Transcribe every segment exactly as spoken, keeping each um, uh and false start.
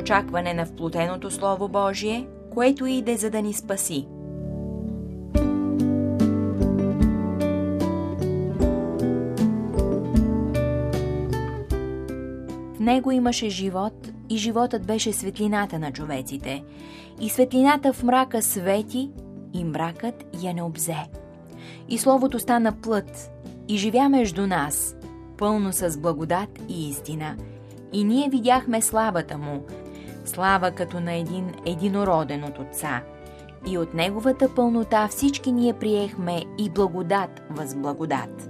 очакване на вплотеното Слово Божие, което иде за да ни спаси. В него имаше живот и животът беше светлината на човеците. И светлината в мрака свети и мракът я не обзе. И Словото стана плът и живя между нас, пълно с благодат и истина. И ние видяхме славата му, слава като на един единороден от Отца. И от неговата пълнота всички ние приехме и благодат въз благодат.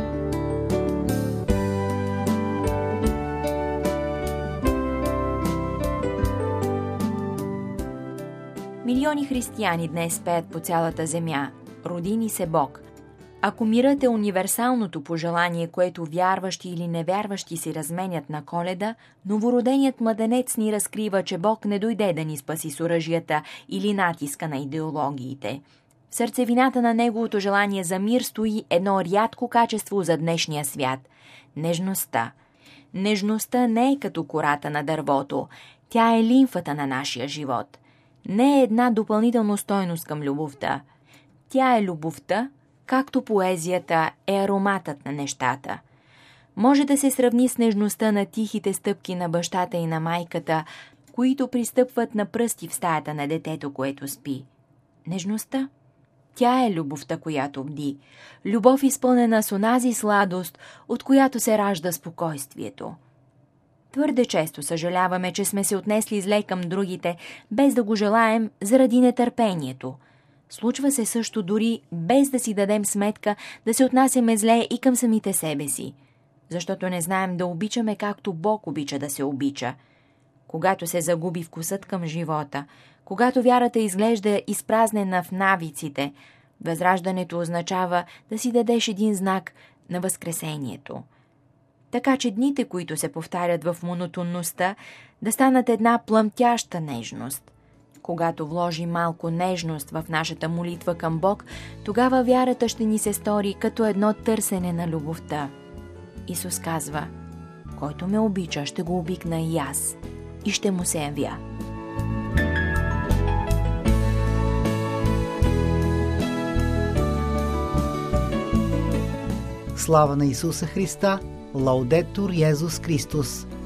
Милиони християни днес пеят по цялата земя: „Роди ни се Бог“. Ако мирът е универсалното пожелание, което вярващи или невярващи си разменят на Коледа, новороденият младенец ни разкрива, че Бог не дойде да ни спаси с оръжията или натиска на идеологиите. В сърцевината на неговото желание за мир стои едно рядко качество за днешния свят – нежността. Нежността не е като кората на дървото, тя е лимфата на нашия живот. Не е една допълнителна стойност към любовта. Тя е любовта, както поезията е ароматът на нещата. Може да се сравни с нежността на тихите стъпки на бащата и на майката, които пристъпват на пръсти в стаята на детето, което спи. Нежността, тя е любовта, която бди. Любов, изпълнена с онази сладост, от която се ражда спокойствието. Твърде често съжаляваме, че сме се отнесли зле към другите, без да го желаем заради нетърпението. Случва се също дори без да си дадем сметка да се отнасяме зле и към самите себе си, защото не знаем да обичаме както Бог обича да се обича. Когато се загуби вкусът към живота, когато вярата изглежда изпразнена в навиците, възраждането означава да си дадеш един знак на възкресението. Така че дните, които се повтарят в монотонността, да станат една плъмтяща нежност. Когато вложим малко нежност в нашата молитва към Бог, тогава вярата ще ни се стори като едно търсене на любовта. Исус казва: „Който ме обича, ще го обикна и аз, и ще му се явя“. Слава на Исуса Христа! Лаудетур Йезус Христос!